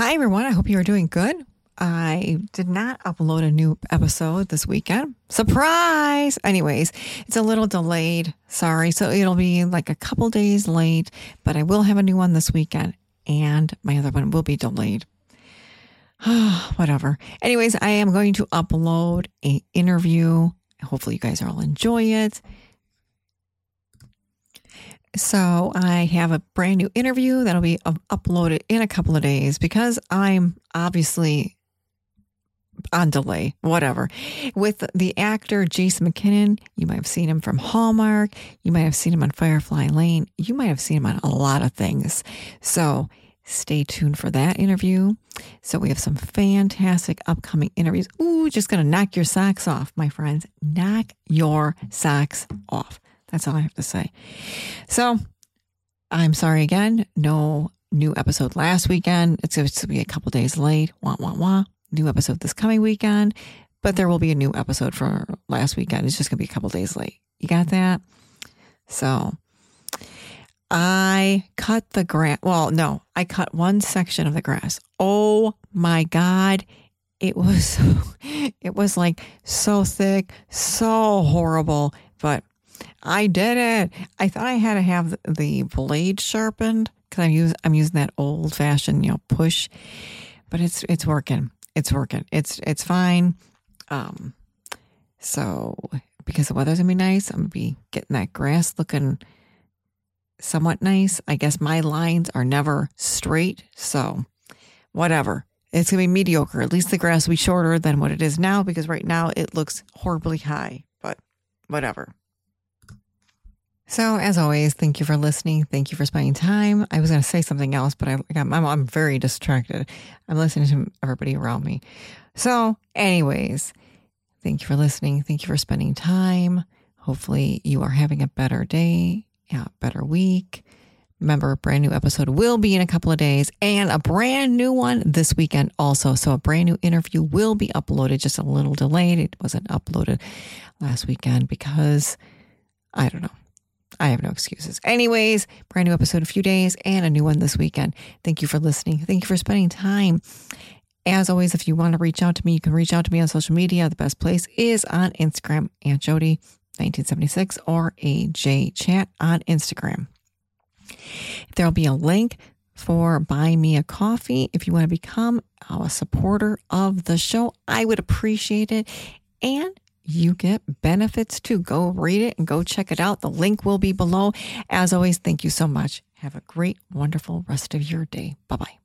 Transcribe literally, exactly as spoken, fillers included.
Hi, everyone. I hope you are doing good. I did not upload a new episode this weekend. Surprise! Anyways, it's a little delayed. Sorry. So it'll be like a couple days late, but I will have a new one this weekend, and my other one will be delayed. Whatever. Anyways, I am going to upload an interview. Hopefully you guys all enjoy it. So I have a brand new interview that'll be uploaded in a couple of days because I'm obviously on delay, whatever. With the actor Jason McKinnon, you might have seen him from Hallmark. You might have seen him on Firefly Lane. You might have seen him on a lot of things. So stay tuned for that interview. So we have some fantastic upcoming interviews. Ooh, just going to knock your socks off, my friends. Knock your socks off. That's all I have to say. So I'm sorry again. No new episode last weekend. It's going to be a couple days late. Wah, wah, wah. New episode this coming weekend. But there will be a new episode for last weekend. It's just going to be a couple days late. You got that? So I cut the grass. Well, no, I cut one section of the grass. Oh my God. It was, it was like so thick, so horrible, but I did it. I thought I had to have the blade sharpened because I'm using I'm using that old fashioned, you know, push, but it's it's working. It's working. It's it's fine. Um, so because the weather's gonna be nice, I'm gonna be getting that grass looking somewhat nice. I guess my lines are never straight, so whatever. It's gonna be mediocre. At least the grass will be shorter than what it is now because right now it looks horribly high. But whatever. So, as always, thank you for listening. Thank you for spending time. I was going to say something else, but I, I'm, I'm very distracted. I'm listening to everybody around me. So, anyways, thank you for listening. Thank you for spending time. Hopefully, you are having a better day, a better week. Remember, a brand new episode will be in a couple of days and a brand new one this weekend also. So, a brand new interview will be uploaded, just a little delayed. It wasn't uploaded last weekend because I don't know. I have no excuses. Anyways, brand new episode in a few days and a new one this weekend. Thank you for listening. Thank you for spending time. As always, if you want to reach out to me, you can reach out to me on social media. The best place is on Instagram, Aunt Jody nineteen seventy-six or A J Chat on Instagram. There'll be a link for Buy Me a Coffee. If you want to become a supporter of the show, I would appreciate it. And you get benefits too. Go read it and go check it out. The link will be below. As always, thank you so much. Have a great, wonderful rest of your day. Bye-bye.